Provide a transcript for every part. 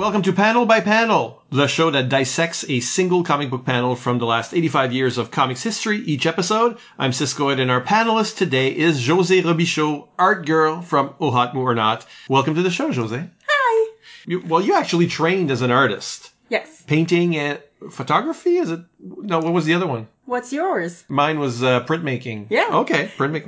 Welcome to Panel by Panel, the show that dissects a single comic book panel from the last 85 years of comics history each episode. I'm Siskoid, and our panelist today is José Robichaud, art girl from Oh Hot or Not. Welcome to the show, José. Hi. You actually trained as an artist. Yes. Painting and photography? No, what was the other one? What's yours? Mine was printmaking. Yeah. Okay, printmaking.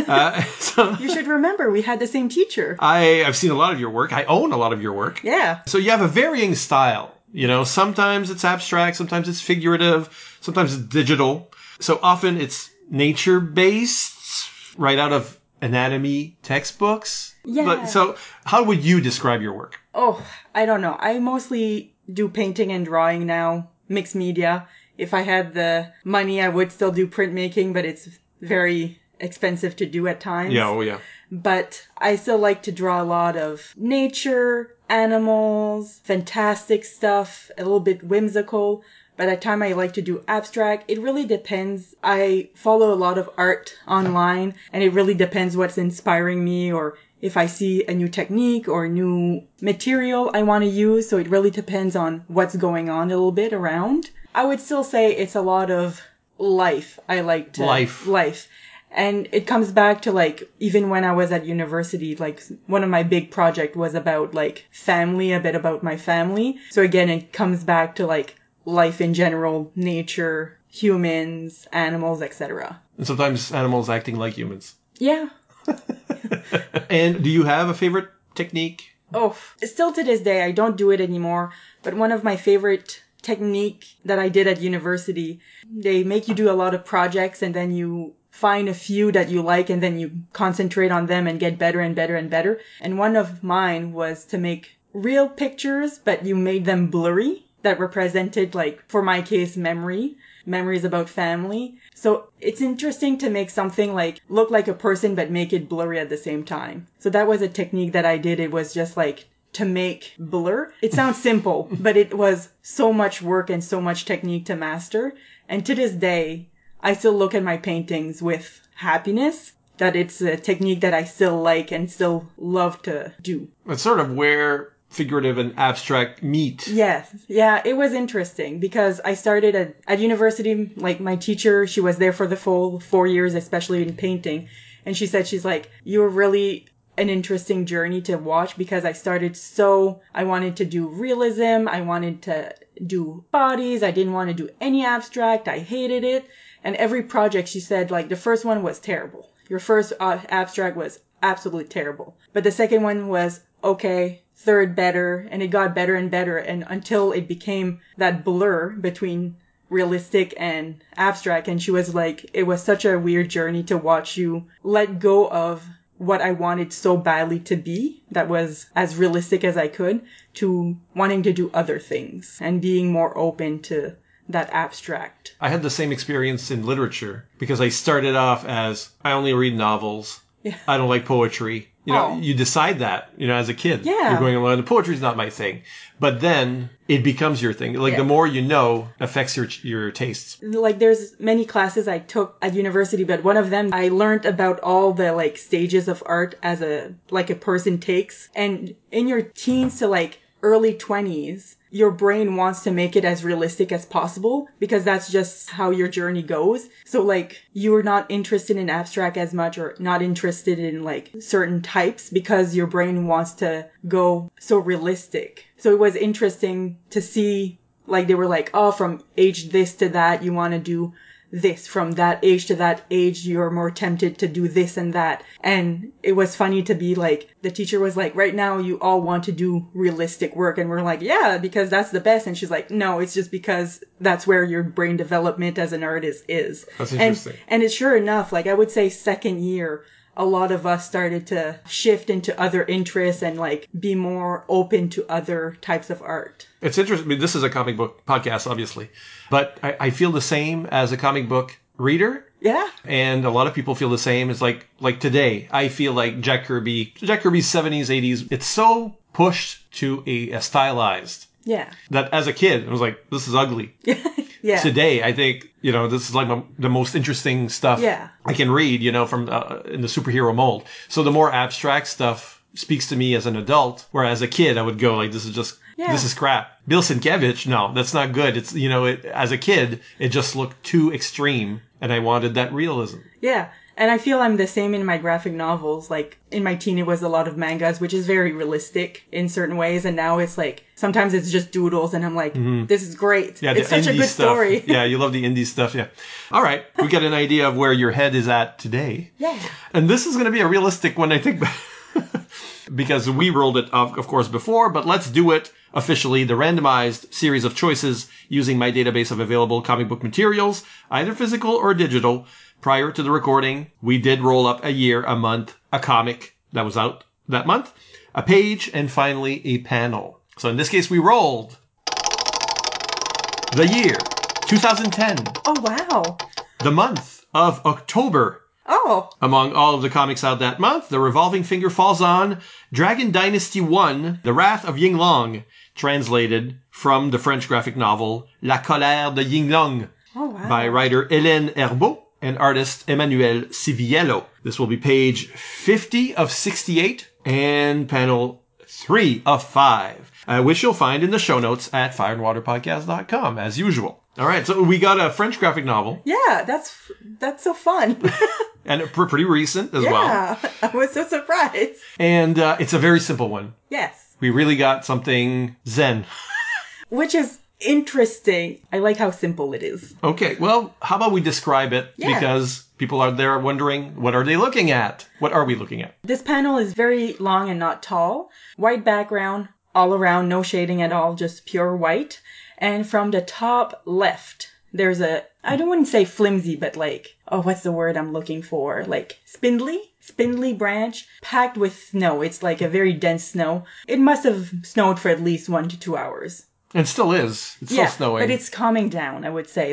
You should remember, we had the same teacher. I've seen a lot of your work. I own a lot of your work. Yeah. So you have a varying style. You know, sometimes it's abstract, sometimes it's figurative, sometimes it's digital. So often it's nature-based, right out of anatomy textbooks. Yeah. So how would you describe your work? Oh, I don't know. I mostly do painting and drawing now, mixed media. If I had the money, I would still do printmaking, but it's very expensive to do at times. Yeah, oh yeah. But I still like to draw a lot of nature, animals, fantastic stuff, a little bit whimsical. By the time I like to do abstract, it really depends. I follow a lot of art online, and it really depends what's inspiring me, or if I see a new technique or new material I want to use. So it really depends on what's going on a little bit around. I would still say it's a lot of life. I like to... Life. And it comes back to, like, even when I was at university, like, one of my big projects was about, like, family, a bit about my family. So again, it comes back to, like, life in general, nature, humans, animals, etc. And sometimes animals acting like humans. Yeah. And do you have a favorite technique? Oh, still to this day, I don't do it anymore. But one of my favorite technique that I did at university, they make you do a lot of projects and then you find a few that you like and then you concentrate on them and get better and better and better. And one of mine was to make real pictures, but you made them blurry, that represented, like, for my case, memories about family. So it's interesting to make something like look like a person but make it blurry at the same time. So that was a technique that I did. It was just like to make blur. It sounds simple, but it was so much work and so much technique to master. And to this day, I still look at my paintings with happiness that it's a technique that I still like and still love to do. It's sort of where figurative and abstract meet. Yes. Yeah, it was interesting because I started at university, like my teacher, she was there for the full 4 years, especially in painting. And she said, she's like, you were really an interesting journey to watch because I wanted to do realism. I wanted to do bodies. I didn't want to do any abstract. I hated it. And every project, she said, like, the first one was terrible. Your first abstract was absolutely terrible. But the second one was okay. Third better, and it got better and better, and until it became that blur between realistic and abstract. And she was like, it was such a weird journey to watch you let go of what I wanted so badly to be, that was as realistic as I could, to wanting to do other things and being more open to that abstract. I had the same experience in literature because I started off as I only read novels. Yeah. I don't like poetry. You decide that, as a kid. Yeah. You're going along, the poetry's not my thing. But then it becomes your thing. Like, the more you know affects your tastes. Like, there's many classes I took at university, but one of them I learned about all the, like, stages of art as a person takes. And in your teens to, like, early 20s, your brain wants to make it as realistic as possible because that's just how your journey goes. So, like, you're not interested in abstract as much or not interested in, like, certain types because your brain wants to go so realistic. So it was interesting to see, like, they were like, oh, from age this to that, you want to do this. From that age to that age, you're more tempted to do this and that. And it was funny to be like, the teacher was like, right now you all want to do realistic work. And we're like, yeah, because that's the best. And she's like, no, it's just because that's where your brain development as an artist is. That's interesting. And it's sure enough, like, I would say second year, a lot of us started to shift into other interests and, like, be more open to other types of art. It's interesting. I mean, this is a comic book podcast, obviously, but I feel the same as a comic book reader. Yeah. And a lot of people feel the same. It's like today, I feel like Jack Kirby's 70s, 80s, it's so pushed to a stylized. Yeah. That as a kid, I was like, this is ugly. Yeah. Today, I think, this is like the most interesting stuff I can read, from in the superhero mold. So the more abstract stuff speaks to me as an adult, whereas as a kid, I would go like, this is just Yeah. this is crap. Bill Sienkiewicz, no, that's not good. It's, as a kid, it just looked too extreme, and I wanted that realism. Yeah. And I feel I'm the same in my graphic novels. Like, in my teen, it was a lot of mangas, which is very realistic in certain ways. And now it's like, sometimes it's just doodles, and I'm like, this is great. Yeah, it's such a good story. Yeah, you love the indie stuff, yeah. All right, we get an idea of where your head is at today. Yeah. And this is going to be a realistic one, I think, because we rolled it, of course, before, but let's do it officially, the randomized series of choices using my database of available comic book materials, either physical or digital. Prior to the recording, we did roll up a year, a month, a comic that was out that month, a page, and finally a panel. So in this case, we rolled the year 2010. Oh, wow. The month of October. Oh. Among all of the comics out that month, the revolving finger falls on Dragon Dynasty 1, The Wrath of Yinglong, translated from the French graphic novel La Colère de Yinglong by writer Hélène Herbeau and artist Emmanuel Civiello. This will be page 50 of 68 and panel 3 of 5, which you'll find in the show notes at fireandwaterpodcast.com, as usual. All right, so we got a French graphic novel. Yeah, that's so fun. And pretty recent as well. Yeah, I was so surprised. And it's a very simple one. Yes. We really got something zen. Which is interesting. I like how simple it is. Okay, well, how about we describe it? Yeah. Because people out there are wondering, what are they looking at? What are we looking at? This panel is very long and not tall. White background, all around, no shading at all, just pure white. And from the top left, there's I don't want to say flimsy, but what's the word I'm looking for? Spindly branch packed with snow. It's like a very dense snow. It must have snowed for at least 1 to 2 hours. It still is. It's still snowing. But it's calming down, I would say.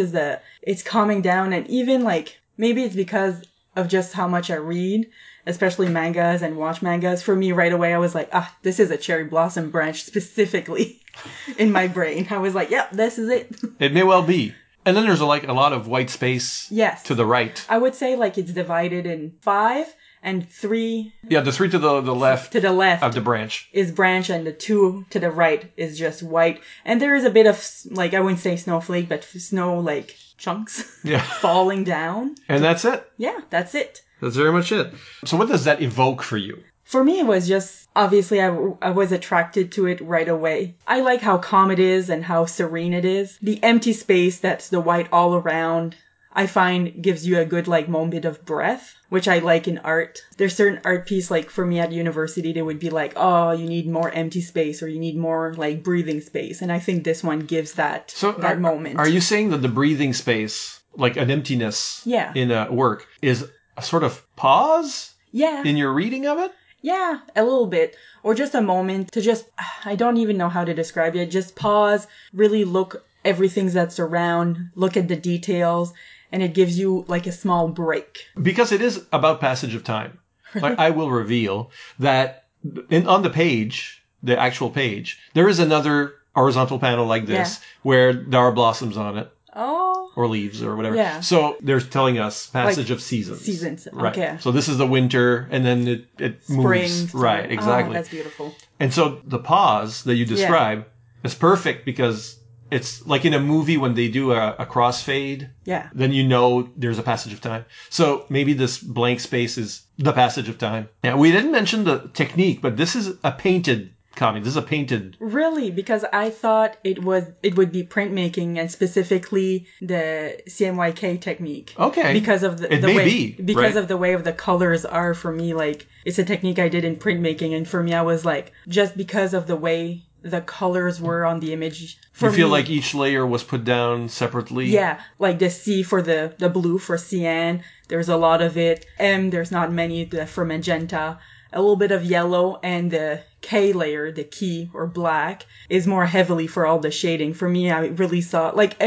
It's calming down, and even maybe it's because of just how much I read, especially mangas and watch mangas. For me, right away, I was like, this is a cherry blossom branch specifically in my brain. I was like, yep, this is it. It may well be. And then there's a lot of white space to the right. I would say it's divided in 5 and 3. Yeah, the 3 to the left. To the left. Of the branch. Is branch, and the 2 to the right is just white. And there is a bit of, I wouldn't say snowflake, but snow, chunks. Yeah. Falling down. And that's it. Yeah, that's it. That's very much it. So what does that evoke for you? For me, it was just, obviously, I was attracted to it right away. I like how calm it is and how serene it is. The empty space that's the white all around, I find gives you a good, moment of breath, which I like in art. There's certain art piece, for me at university, they would be you need more empty space, or you need more, breathing space. And I think this one gives that moment. Are you saying that the breathing space, an emptiness in a work, is a sort of pause? Yeah. In your reading of it? Yeah, a little bit. Or just a moment to just, I don't even know how to describe it. Just pause, really look everything that's around, look at the details, and it gives you a small break. Because it is about passage of time. I will reveal that on the page, the actual page, there is another horizontal panel like this where there are blossoms on it. Oh. Or leaves or whatever. Yeah. So they're telling us passage of seasons. Seasons. Right. Okay. So this is the winter, and then it Spring, moves. Right, exactly. Oh, that's beautiful. And so the pause that you describe is perfect because it's like in a movie when they do a crossfade. Yeah. Then there's a passage of time. So maybe this blank space is the passage of time. Yeah, we didn't mention the technique, but this is a painted comic. This is a painted. Really? Because I thought it would be printmaking, and specifically the CMYK technique. Okay. Because of the way because of the way of the colors are, for me, it's a technique I did in printmaking, and for me I was just because of the way the colors were on the image. You feel like each layer was put down separately? Yeah. The C for the blue for cyan, there's a lot of it. M, there's not many for magenta. A little bit of yellow, and the K layer, the key or black, is more heavily for all the shading. For me, I really saw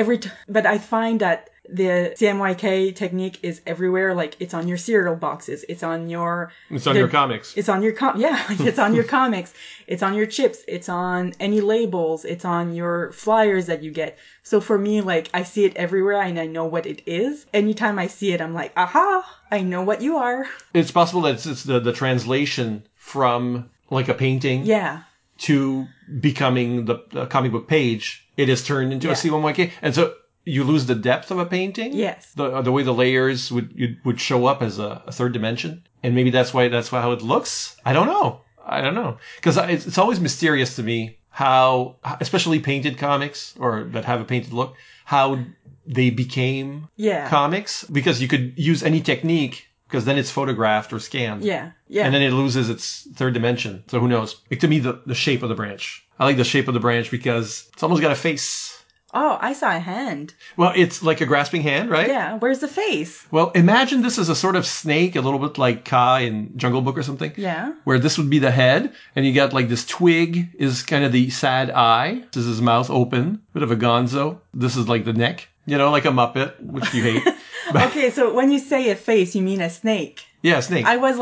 but I find that the CMYK technique is everywhere. It's on your cereal boxes. It's on your comics. It's on your it's on your comics. It's on your chips. It's on any labels. It's on your flyers that you get. So for me, I see it everywhere, and I know what it is. Anytime I see it, I'm like, aha, I know what you are. It's possible that it's the translation from a painting. Yeah. to becoming the comic book page, it is turned into a C1YK. And so you lose the depth of a painting. Yes. The way the layers would show up as a third dimension. And maybe that's how it looks. I don't know. Because it's always mysterious to me how, especially painted comics or that have a painted look, how they became comics. Because you could use any technique because then it's photographed or scanned. Yeah. And then it loses its third dimension. So who knows? Like, to me, the shape of the branch. I like the shape of the branch because it's almost got a face. Oh, I saw a hand. Well, it's like a grasping hand, right? Yeah. Where's the face? Well, imagine this as a sort of snake, a little bit like Ka in Jungle Book or something. Yeah. Where this would be the head, and you got like this twig is kind of the sad eye. This is his mouth open, bit of a gonzo. This is like the neck, like a Muppet, which you hate. Okay, so when you say a face, you mean a snake. Yeah, a snake.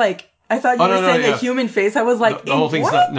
I thought you were saying a human face. I was like, the whole thing's what?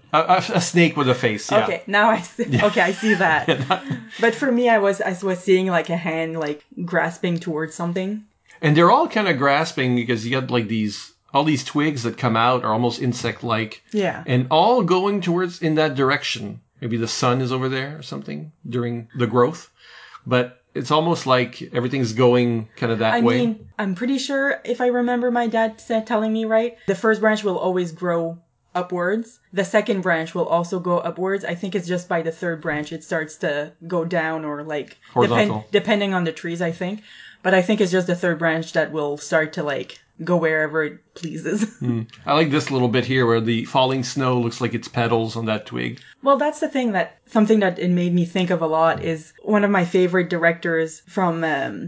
A snake with a face. Yeah. Okay, now I see. Yeah. Okay, I see that. But for me, I was seeing like a hand like grasping towards something. And they're all kind of grasping because you got like all these twigs that come out are almost insect-like. Yeah. And all going towards in that direction. Maybe the sun is over there or something during the growth. But it's almost like everything's going kind of that way. I mean, I'm pretty sure, if I remember my dad telling me right, the first branch will always grow upwards. The second branch will also go upwards. I think it's just by the third branch it starts to go down or like... horizontal. Depending on the trees, I think. But I think it's just the third branch that will start to like go wherever it pleases. I like this little bit here where the falling snow looks like it's petals on that twig. Well, that's the thing something that it made me think of a lot is one of my favorite directors from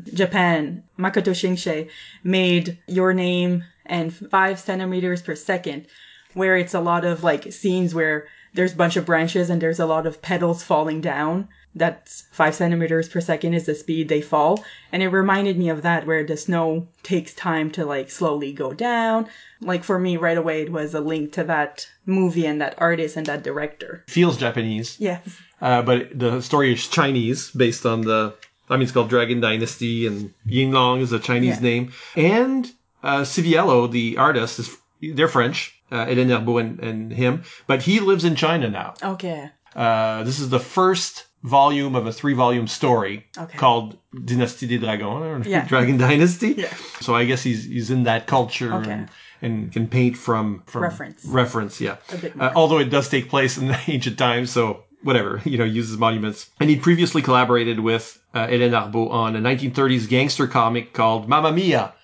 Japan, Makoto Shinkai, made Your Name and 5 centimeters per second, where it's a lot of like scenes where there's a bunch of branches and there's a lot of petals falling down. That's 5 centimeters per second is the speed they fall. And it reminded me of that, where the snow takes time to like slowly go down. Like for me right away, it was a link to that movie and that artist and that director. Feels Japanese. Yes. But the story is Chinese based on it's called Dragon Dynasty, and Yinglong is a Chinese name. And Civiello, the artist, they're French, Hélène Herbeau and him, but he lives in China now. Okay. This is the first volume of a 3-volume story called Dynastie des Dragons, or Dragon Dynasty. Yeah. So I guess he's in that culture and can paint from reference. Yeah. A bit more. Although it does take place in the ancient times, so whatever, uses monuments. And he previously collaborated with Hélène Herbeau on a 1930s gangster comic called Mamma Mia.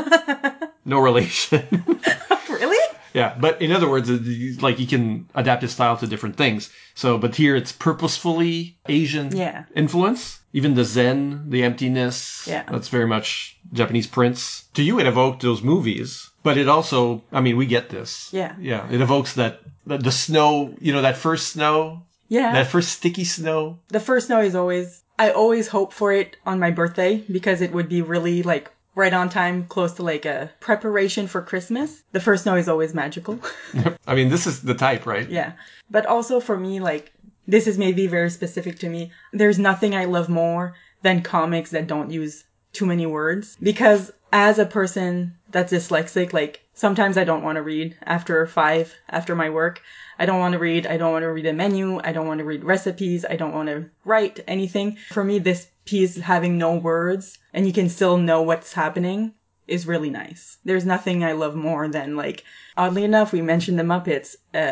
No relation. Really? Yeah, but in other words, like he can adapt his style to different things. So, but here it's purposefully Asian influence. Even the Zen, the emptiness, that's very much Japanese prints. To you, it evoked those movies, but it also, we get this. Yeah. Yeah, it evokes the snow, that first snow. Yeah. That first sticky snow. The first snow is I always hope for it on my birthday because it would be really like right on time, close to like a preparation for Christmas. The first snow is always magical. This is the type, right? Yeah. But also for me, like, this is maybe very specific to me. There's nothing I love more than comics that don't use too many words. Because as a person that's dyslexic, like, sometimes I don't want to read after my work. I don't want to read a menu. I don't want to read recipes. I don't want to write anything. For me, this piece having no words and you can still know what's happening is really nice. There's nothing I love more than, like, oddly enough, we mentioned the Muppets.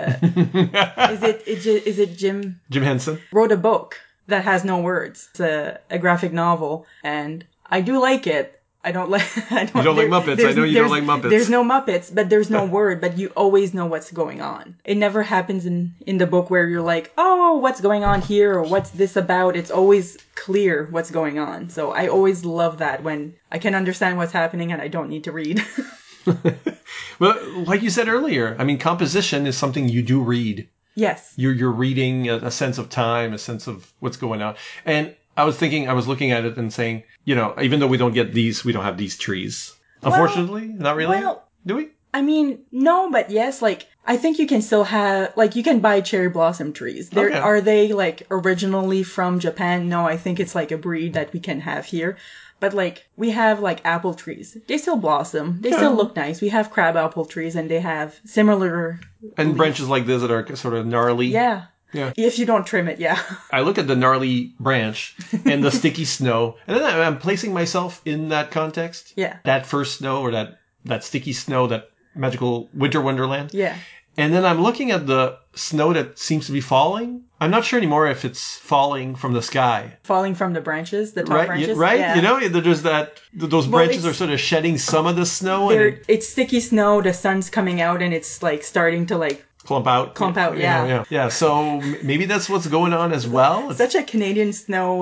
Is it Jim Henson wrote a book that has no words. It's a graphic novel, and I do like it. You don't like Muppets. I know you don't like Muppets. There's no Muppets, but there's no word, but you always know what's going on. It never happens in the book where you're like, oh, what's going on here? Or what's this about? It's always clear what's going on. So I always love that when I can understand what's happening and I don't need to read. Well, like you said earlier, composition is something you do read. Yes. You're reading a sense of time, a sense of what's going on. And I was looking at it and saying, even though we don't have these trees. Unfortunately, not really. Well, do we? No, but yes, like, I think you can still have, like, you can buy cherry blossom trees. Are they, like, originally from Japan? No, I think it's like a breed that we can have here. But like, we have like apple trees. They still blossom. They still look nice. We have crab apple trees and they have similar And leaves. branches like this that are sort of gnarly. Yeah. Yeah. If you don't trim it, yeah. I look at the gnarly branch and the sticky snow, and then I'm placing myself in that context. Yeah. That first snow or that sticky snow, that magical winter wonderland. Yeah. And then I'm looking at the snow that seems to be falling. I'm not sure anymore if it's falling from the sky. Falling from the branches, the top Right? branches. Right? Yeah. You know, there's those branches are sort of shedding some of the snow and It's sticky snow, the sun's coming out and it's like starting to like clump out. Yeah. So maybe that's what's going on as well. such a Canadian snow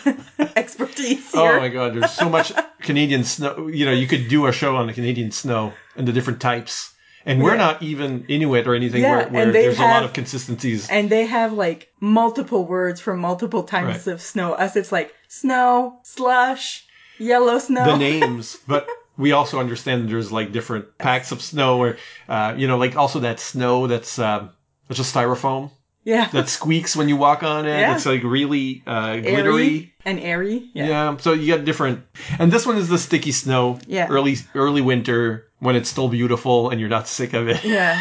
expertise here. Oh my God, there's so much Canadian snow. You know, you could do a show on the Canadian snow and the different types. And we're not even Inuit or anything where there's a lot of consistencies. And they have like multiple words for multiple types of snow. Us, it's like snow, slush, yellow snow. The names, but we also understand that there's like different packs of snow or, like also that snow that's just styrofoam. Yeah. That squeaks when you walk on it. Yeah. It's like really glittery. And airy. Yeah. So you got different. And this one is the sticky snow. Yeah. Early winter when it's still beautiful and you're not sick of it. Yeah.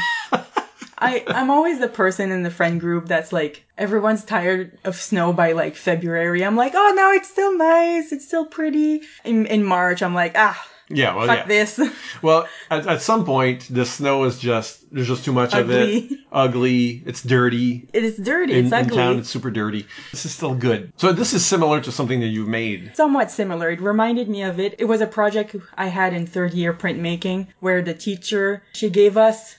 I'm always the person in the friend group that's like, everyone's tired of snow by like February. I'm like, oh no, it's still nice. It's still pretty. In March, I'm like, fuck this. Well, at some point, the snow is there's just too much of it. Ugly. It's dirty. It is dirty. It's ugly. In town, it's super dirty. This is still good. So this is similar to something that you've made. Somewhat similar. It reminded me of it. It was a project I had in third year printmaking where the teacher, she gave us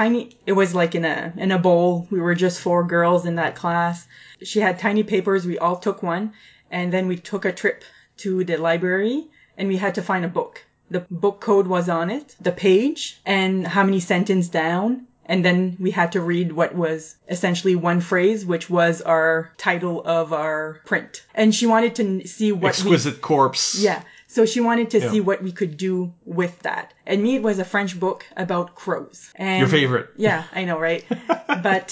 it was like in a bowl. We were just 4 girls in that class. She had tiny papers. We all took one. And then we took a trip to the library and we had to find a book. The book code was on it, the page, and how many sentences down. And then we had to read what was essentially one phrase, which was our title of our print. And she wanted to see what Exquisite Corpse. Yeah. So she wanted to see what we could do with that. And me, it was a French book about crows. And your favorite. Yeah, I know, right? But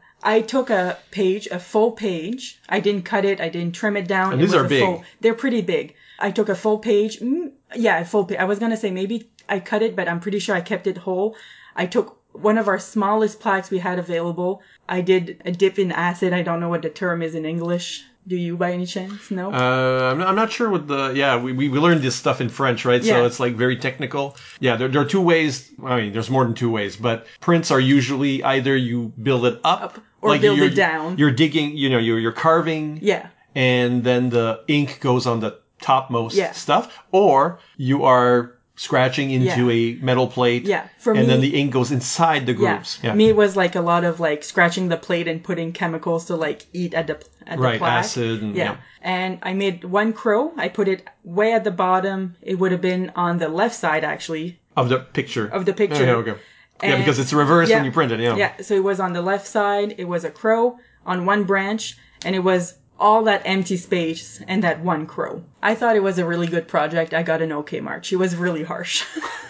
I took a full page. I didn't cut it. I didn't trim it down. And these are big. They're pretty big. I took a full page. A full page. I was going to say maybe I cut it, but I'm pretty sure I kept it whole. I took one of our smallest plaques we had available. I did a dip in acid. I don't know what the term is in English. Do you by any chance? No? I'm not sure what we learned this stuff in French, right? Yeah. So it's like very technical. Yeah, there are 2 ways. I mean, there's more than 2 ways, but prints are usually either you build it up or like build it down. You're digging, you're carving. Yeah. And then the ink goes on the topmost stuff, or you are scratching into a metal plate. Yeah. And then the ink goes inside the grooves. Yeah. Me, it was like a lot of like scratching the plate and putting chemicals to like eat at the plaque. Acid. And, And I made one crow. I put it way at the bottom. It would have been on the left side, actually. Of the picture. Oh, okay. And because it's reversed when you print it, Yeah, so it was on the left side. It was a crow on one branch, and it was all that empty space and that one crow. I thought it was a really good project. I got an okay mark. She was really harsh.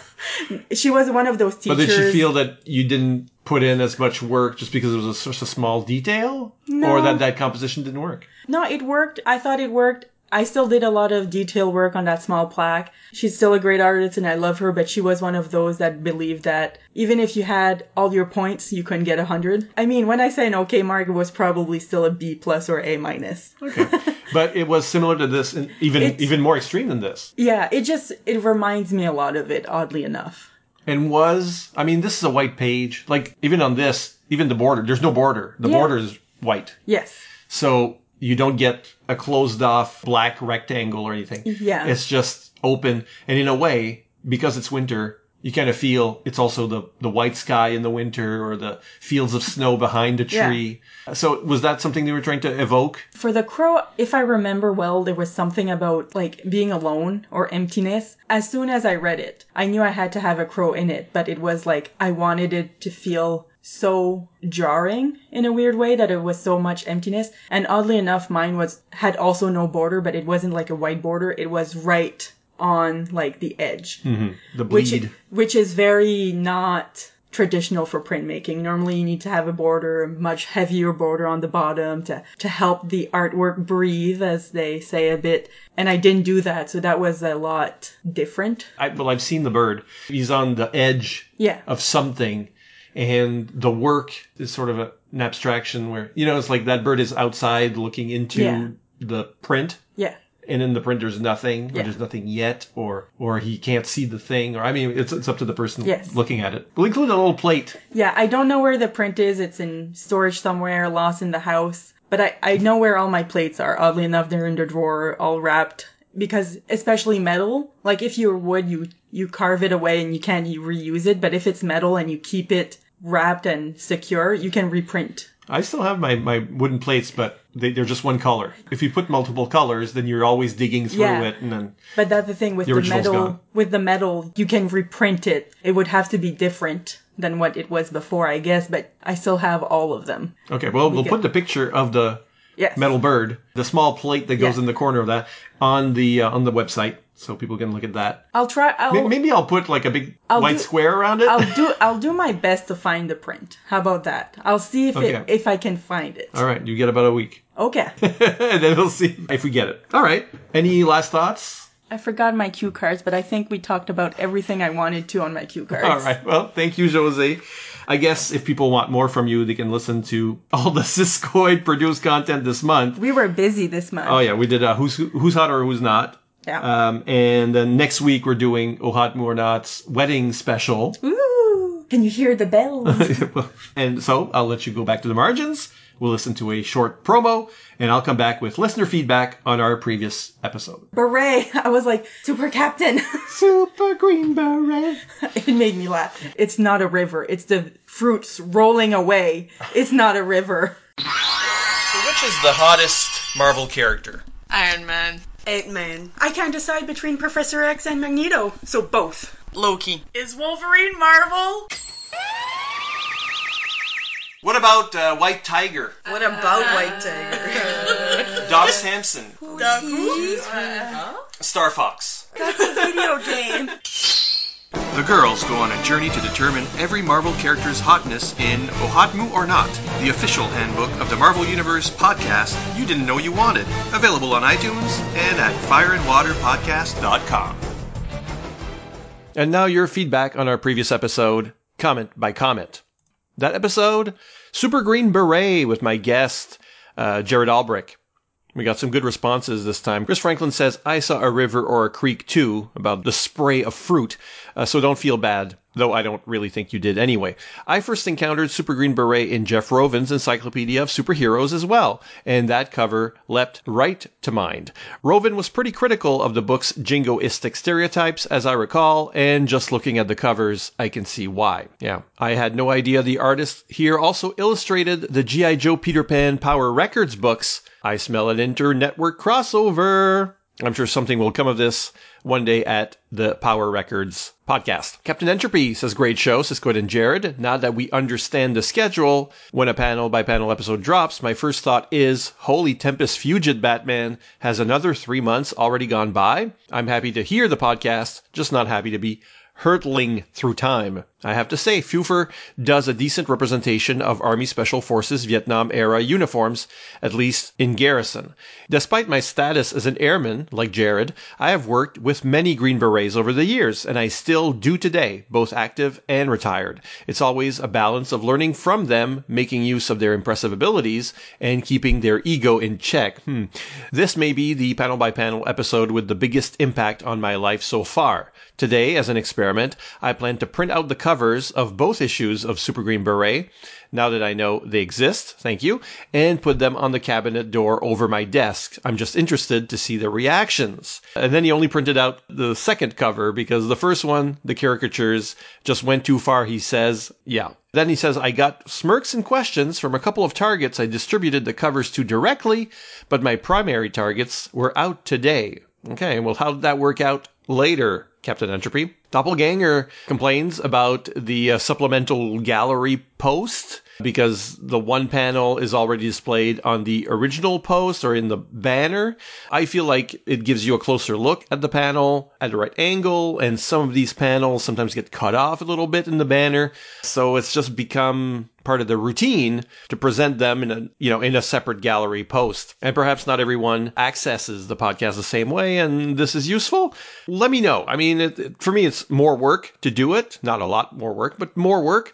She was one of those teachers. But did she feel that you didn't put in as much work just because it was such a small detail? No. Or that composition didn't work? No, it worked. I thought it worked. I still did a lot of detail work on that small plaque. She's still a great artist and I love her, but she was one of those that believed that even if you had all your points, you couldn't get 100. I mean, when I say an okay mark, it was probably still a B+ or A-. Okay. But it was similar to this and even more extreme than this. Yeah, it reminds me a lot of it, oddly enough. And this is a white page. Like, even on this, even the border, there's no border. The border is white. Yes. So you don't get a closed off black rectangle or anything. Yeah. It's just open. And in a way, because it's winter, you kind of feel it's also the white sky in the winter or the fields of snow behind the tree. Yeah. So was that something they were trying to evoke? For the crow, if I remember well, there was something about like being alone or emptiness. As soon as I read it, I knew I had to have a crow in it, but it was like I wanted it to feel so jarring in a weird way that it was so much emptiness. And oddly enough, mine had also no border, but it wasn't like a white border. It was right on like the edge. Mm-hmm. The bleed. Which is very not traditional for printmaking. Normally you need to have a border, a much heavier border on the bottom to help the artwork breathe, as they say a bit. And I didn't do that, so that was a lot different. I've seen the bird. He's on the edge of something, and the work is sort of an abstraction where, it's like that bird is outside looking into the print. Yeah. And in the print, there's nothing, or there's nothing yet, or he can't see the thing, or it's up to the person looking at it. We'll include a little plate. Yeah, I don't know where the print is. It's in storage somewhere, lost in the house. But I know where all my plates are. Oddly enough, they're in the drawer, all wrapped. Because especially metal, like if you're wood, you carve it away and you can't reuse it. But if it's metal and you keep it wrapped and secure, you can reprint. I still have my wooden plates, but they're just one color. If you put multiple colors, then you're always digging through it, and then. But that's the thing with the metal. Gone. With the metal, you can reprint it. It would have to be different than what it was before, I guess. But I still have all of them. Okay, well, we'll put the picture of the metal bird, the small plate that goes in the corner of that, on the website. So people can look at that. Maybe I'll put like a big white square around it. I'll do my best to find the print. How about that? I'll see if I can find it. All right, you get about a week. Okay. And then we'll see if we get it. All right. Any last thoughts? I forgot my cue cards, but I think we talked about everything I wanted to on my cue cards. All right. Well, thank you, Jose. I guess if people want more from you, they can listen to all the Siskoid produced content this month. We were busy this month. Oh yeah, we did Who's Hot or Who's Not. Yeah. And then next week we're doing Ohatmu or Not's wedding special. Ooh! Can you hear the bells? And so I'll let you go back to the margins. We'll listen to a short promo, and I'll come back with listener feedback on our previous episode. Beret! I was like, Super Captain! Super Green Beret! It made me laugh. It's not a river. It's the fruits rolling away. It's not a river. So which is the hottest Marvel character? Iron Man. Ant-Man. I can't decide between Professor X and Magneto, so both. Loki. Is Wolverine Marvel? What about White Tiger? What about White Tiger? Doc Samson. Doc who? Star Fox. That's a video game. The girls go on a journey to determine every Marvel character's hotness in Ohatmu or Not, the official handbook of the Marvel Universe podcast you didn't know you wanted. Available on iTunes and at fireandwaterpodcast.com. And now your feedback on our previous episode, comment by comment. That episode, Super Green Beret with my guest, Jared Albrick. We got some good responses this time. Chris Franklin says, I saw a river or a creek too, about the spray of fruit, so don't feel bad, though I don't really think you did anyway. I first encountered Super Green Beret in Jeff Roven's Encyclopedia of Superheroes as well, and that cover leapt right to mind. Roven was pretty critical of the book's jingoistic stereotypes, as I recall, and just looking at the covers, I can see why. Yeah, I had no idea the artist here also illustrated the G.I. Joe Peter Pan Power Records books. I smell an inter-network crossover. I'm sure something will come of this one day at the Power Records podcast. Captain Entropy says, great show, Siskoid and Jared. Now that we understand the schedule, when a panel-by-panel episode drops, my first thought is, holy Tempest Fugit Batman, has another 3 months already gone by? I'm happy to hear the podcast, just not happy to be hurtling through time. I have to say, Fufer does a decent representation of Army Special Forces Vietnam-era uniforms, at least in garrison. Despite my status as an airman, like Jared, I have worked with many Green Berets over the years, and I still do today, both active and retired. It's always a balance of learning from them, making use of their impressive abilities, and keeping their ego in check. This may be the panel-by-panel episode with the biggest impact on my life so far. Today, as an experiment, I plan to print out the covers of both issues of Super Green Beret, now that I know they exist, thank you, and put them on the cabinet door over my desk. I'm just interested to see the reactions. And then he only printed out the second cover because the first one, the caricatures, just went too far, he says. Yeah. Then he says, I got smirks and questions from a couple of targets I distributed the covers to directly, but my primary targets were out today. Okay, well, how did that work out later, Captain Entropy. Doppelganger complains about the supplemental gallery post because the one panel is already displayed on the original post or in the banner. I feel like it gives you a closer look at the panel at the right angle, and some of these panels sometimes get cut off a little bit in the banner. So it's just become part of the routine to present them in a separate gallery post. And perhaps not everyone accesses the podcast the same way, and this is useful. Let me know. I mean, for me, it's more work to do it. Not a lot more work, but more work.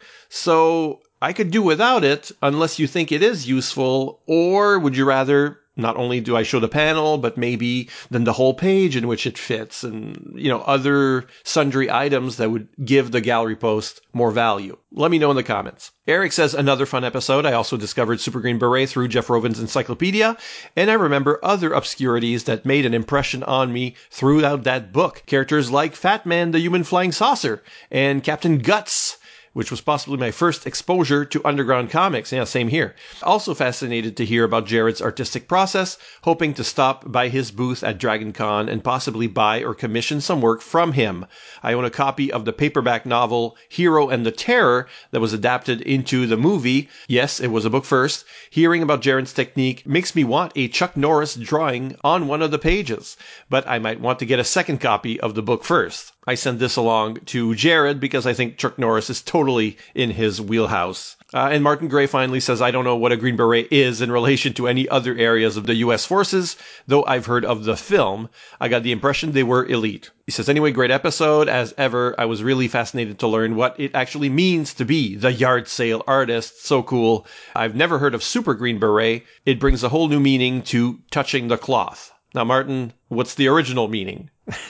So I could do without it unless you think it is useful, or would you rather not only do I show the panel, but maybe then the whole page in which it fits and, other sundry items that would give the gallery post more value. Let me know in the comments. Eric says, another fun episode. I also discovered Super Green Beret through Jeff Rovin's encyclopedia, and I remember other obscurities that made an impression on me throughout that book. Characters like Fat Man, the Human Flying Saucer, and Captain Guts, which was possibly my first exposure to underground comics. Yeah, same here. Also fascinated to hear about Jared's artistic process, hoping to stop by his booth at Dragon Con and possibly buy or commission some work from him. I own a copy of the paperback novel Hero and the Terror that was adapted into the movie. Yes, it was a book first. Hearing about Jared's technique makes me want a Chuck Norris drawing on one of the pages, but I might want to get a second copy of the book first. I send this along to Jared because I think Chuck Norris is totally in his wheelhouse. And Martin Gray finally says, I don't know what a Green Beret is in relation to any other areas of the U.S. forces, though I've heard of the film. I got the impression they were elite. He says, anyway, great episode. As ever, I was really fascinated to learn what it actually means to be the yard sale artist. So cool. I've never heard of Super Green Beret. It brings a whole new meaning to touching the cloth. Now, Martin, what's the original meaning?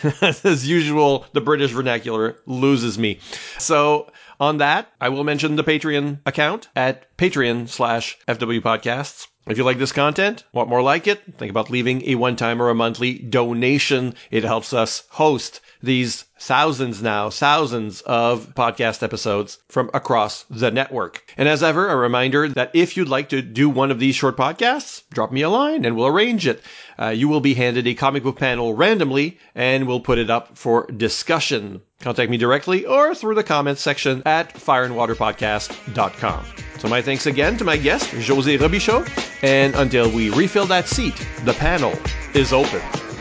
As usual, the British vernacular loses me. So on that, I will mention the Patreon account at Patreon/FW Podcasts. If you like this content, want more like it, think about leaving a one-time or a monthly donation. It helps us host these thousands of podcast episodes from across the network. And as ever, a reminder that if you'd like to do one of these short podcasts, drop me a line and we'll arrange it. You will be handed a comic book panel randomly and we'll put it up for discussion. Contact me directly or through the comments section at fireandwaterpodcast.com. So my thanks again to my guest, José Robichaud. And until we refill that seat, the panel is open.